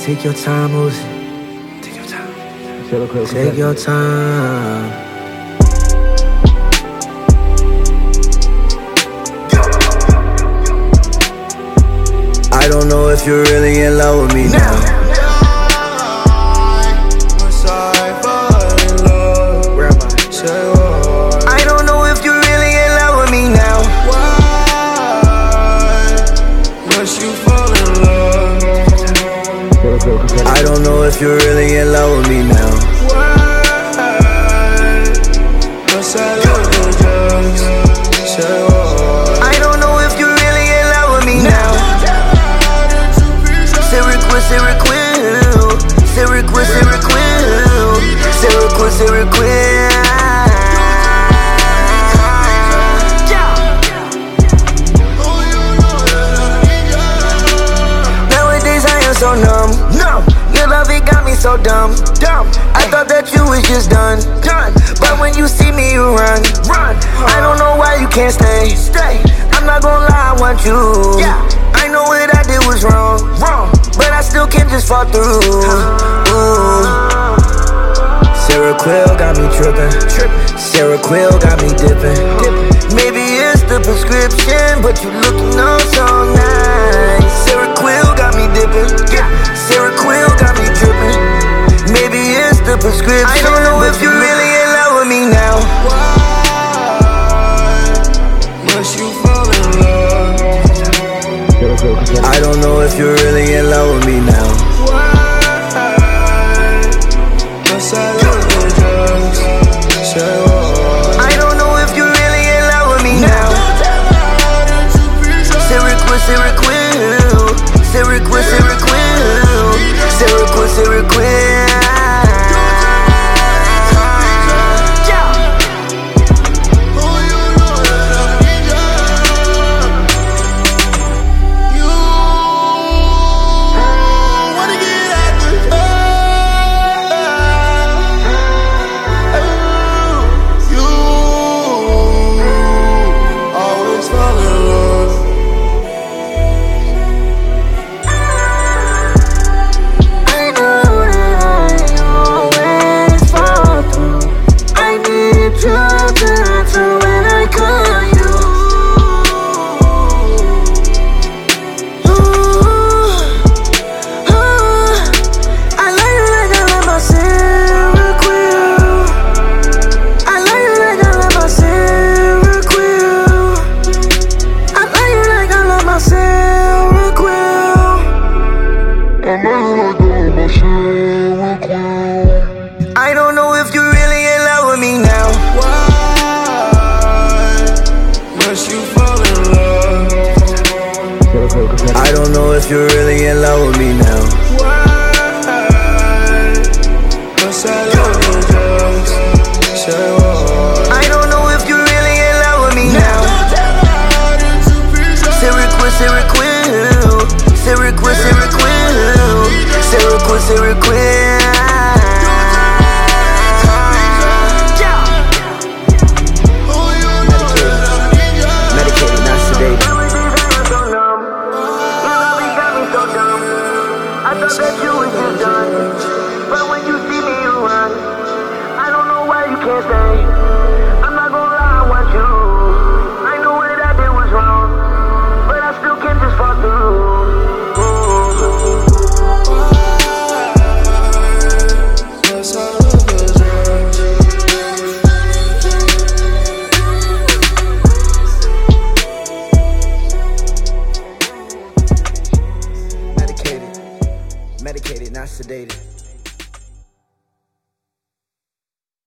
Take your time, Uzi. Take your time. Take your time. I don't know if you're really in love with me now. Where am I? I don't know if you're really in love with me now. Once you fall in love, I don't know if you're really in love with me now. once I love the drugs, I don't know if you're really in love with me now. Seroquel, Seroquel, Seroquel, Seroquel. Nowadays I am so numb. Your love, it got me so dumb. I thought that you was just done. But when you see me, you run. I don't know why you can't stay. I'm not gonna lie, I want you. I know what I did was wrong, but I still can't just fall through. Seroquel got me tripping. Seroquel got me dipping. Maybe it's the prescription, but you looking oh so nice. Seroquel got me dipping. Seroquel got me tripping. Maybe it's the prescription. I don't know if you're really in love with me now. once you fall in love, I don't know if you're really in love with me now. once I love the drugs, I don't know if you're really in love with me now. Seroquel, Seroquel, Seroquel, Seroquel, Seroquel, Seroquel. I don't know if you're really in love with me now. once you fall in love, I don't know if you're really in love with me now. once I love the drugs, I don't know if you're really in love with me now. Seroquel, Seroquel, Seroquel, Seroquel, Seroquel, Seroquel. Medicated, not sedated. I thought that you was just done, but when you see me, you run. I don't know why you can't stay. I'm not gonna lie, I want you. I know what I did was wrong, but I still can't just fall through. once I love the drugs, Medicated, not sedated.